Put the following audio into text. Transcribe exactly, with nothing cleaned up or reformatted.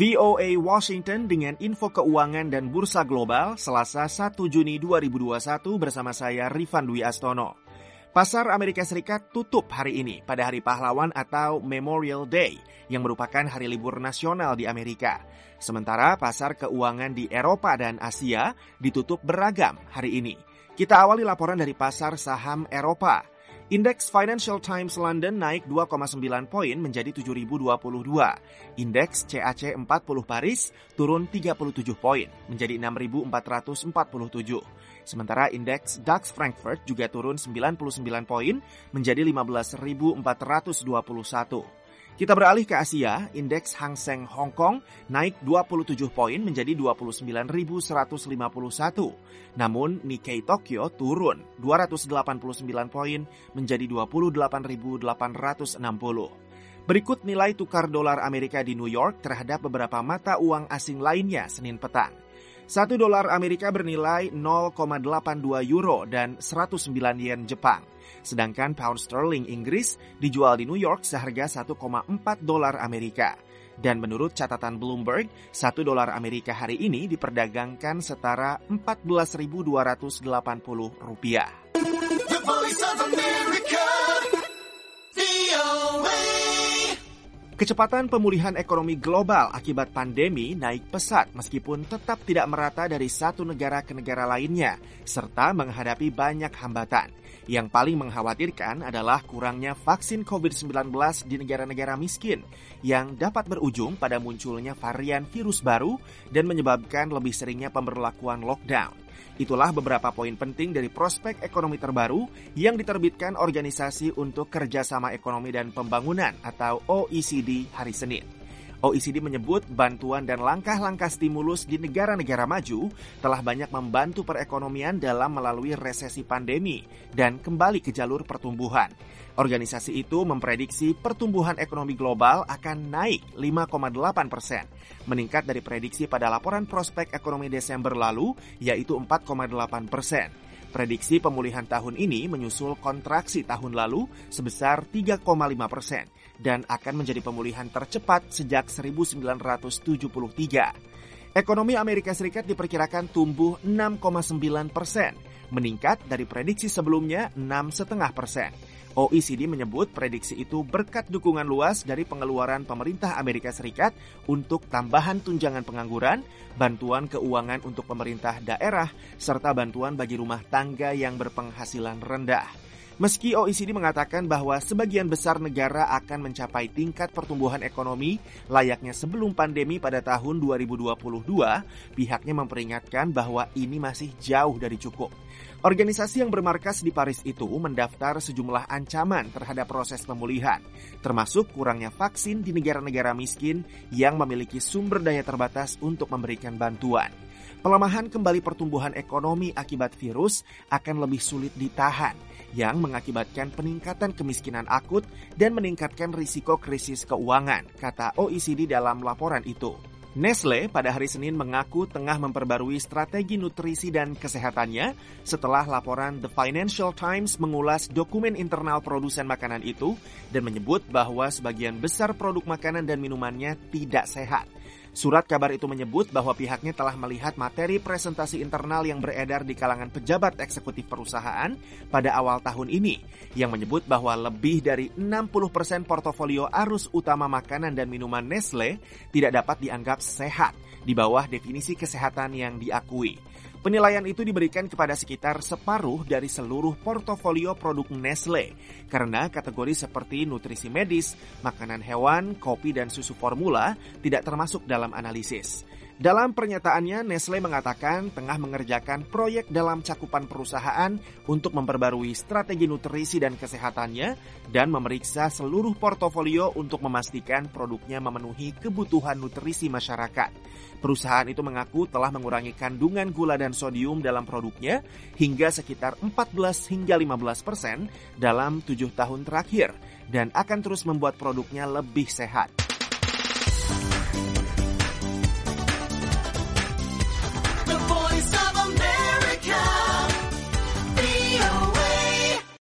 V O A Washington dengan info keuangan dan bursa global Selasa satu Juni dua ribu dua puluh satu bersama saya Rifan Dwi Astono. Pasar Amerika Serikat tutup hari ini pada Hari Pahlawan atau Memorial Day yang merupakan hari libur nasional di Amerika. Sementara pasar keuangan di Eropa dan Asia ditutup beragam hari ini. Kita awali laporan dari pasar saham Eropa. Indeks Financial Times London naik dua koma sembilan poin menjadi tujuh ribu dua puluh dua. Indeks C A C empat puluh Paris turun tiga puluh tujuh poin menjadi enam ribu empat ratus empat puluh tujuh. Sementara indeks DAX Frankfurt juga turun sembilan puluh sembilan poin menjadi lima belas ribu empat ratus dua puluh satu. Kita beralih ke Asia, indeks Hang Seng Hong Kong naik dua puluh tujuh poin menjadi dua puluh sembilan ribu seratus lima puluh satu. Namun Nikkei Tokyo turun dua ratus delapan puluh sembilan poin menjadi dua puluh delapan ribu delapan ratus enam puluh. Berikut nilai tukar dolar Amerika di New York terhadap beberapa mata uang asing lainnya Senin petang. Satu dolar Amerika bernilai nol koma delapan dua euro dan seratus sembilan yen Jepang. Sedangkan pound sterling Inggris dijual di New York seharga satu koma empat dolar Amerika. Dan menurut catatan Bloomberg, satu dolar Amerika hari ini diperdagangkan setara empat belas ribu dua ratus delapan puluh rupiah. The Voice of America, V O A. Kecepatan pemulihan ekonomi global akibat pandemi naik pesat meskipun tetap tidak merata dari satu negara ke negara lainnya, serta menghadapi banyak hambatan. Yang paling mengkhawatirkan adalah kurangnya vaksin covid sembilan belas di negara-negara miskin, yang dapat berujung pada munculnya varian virus baru dan menyebabkan lebih seringnya pemberlakuan lockdown. Itulah beberapa poin penting dari prospek ekonomi terbaru yang diterbitkan Organisasi untuk Kerjasama Ekonomi dan Pembangunan atau O E C D hari Senin. O E C D menyebut bantuan dan langkah-langkah stimulus di negara-negara maju telah banyak membantu perekonomian dalam melalui resesi pandemi dan kembali ke jalur pertumbuhan. Organisasi itu memprediksi pertumbuhan ekonomi global akan naik lima koma delapan persen, meningkat dari prediksi pada laporan prospek ekonomi Desember lalu, yaitu empat koma delapan persen. Prediksi pemulihan tahun ini menyusul kontraksi tahun lalu sebesar tiga koma lima persen dan akan menjadi pemulihan tercepat sejak seribu sembilan ratus tujuh puluh tiga. Ekonomi Amerika Serikat diperkirakan tumbuh enam koma sembilan persen, meningkat dari prediksi sebelumnya enam koma lima persen. O E C D menyebut prediksi itu berkat dukungan luas dari pengeluaran pemerintah Amerika Serikat untuk tambahan tunjangan pengangguran, bantuan keuangan untuk pemerintah daerah, serta bantuan bagi rumah tangga yang berpenghasilan rendah. Meski O E C D mengatakan bahwa sebagian besar negara akan mencapai tingkat pertumbuhan ekonomi layaknya sebelum pandemi pada tahun dua ribu dua puluh dua, pihaknya memperingatkan bahwa ini masih jauh dari cukup. Organisasi yang bermarkas di Paris itu mendaftar sejumlah ancaman terhadap proses pemulihan, termasuk kurangnya vaksin di negara-negara miskin yang memiliki sumber daya terbatas untuk memberikan bantuan. Pelemahan kembali pertumbuhan ekonomi akibat virus akan lebih sulit ditahan, yang mengakibatkan peningkatan kemiskinan akut dan meningkatkan risiko krisis keuangan, kata O E C D dalam laporan itu. Nestle pada hari Senin mengaku tengah memperbarui strategi nutrisi dan kesehatannya setelah laporan The Financial Times mengulas dokumen internal produsen makanan itu dan menyebut bahwa sebagian besar produk makanan dan minumannya tidak sehat. Surat kabar itu menyebut bahwa pihaknya telah melihat materi presentasi internal yang beredar di kalangan pejabat eksekutif perusahaan pada awal tahun ini, yang menyebut bahwa lebih dari enam puluh persen portofolio arus utama makanan dan minuman Nestle tidak dapat dianggap sehat di bawah definisi kesehatan yang diakui. Penilaian itu diberikan kepada sekitar separuh dari seluruh portofolio produk Nestle, karena kategori seperti nutrisi medis, makanan hewan, kopi dan susu formula tidak termasuk dalam analisis. Dalam pernyataannya, Nestle mengatakan tengah mengerjakan proyek dalam cakupan perusahaan untuk memperbarui strategi nutrisi dan kesehatannya dan memeriksa seluruh portofolio untuk memastikan produknya memenuhi kebutuhan nutrisi masyarakat. Perusahaan itu mengaku telah mengurangi kandungan gula dan sodium dalam produknya hingga sekitar empat belas hingga lima belas persen dalam tujuh tahun terakhir dan akan terus membuat produknya lebih sehat.